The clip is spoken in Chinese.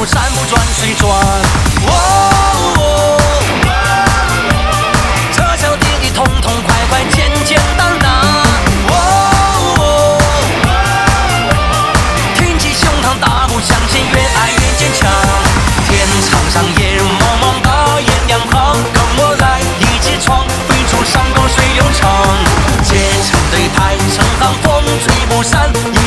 山不转水转。哦，这小弟弟痛痛快快，简简单单。哦，挺起胸膛，大步向前，越爱越坚强。天场上夜如茫茫，大雁两行，跟我来一起闯，飞出山沟水流长。结成队排成行，风吹不散。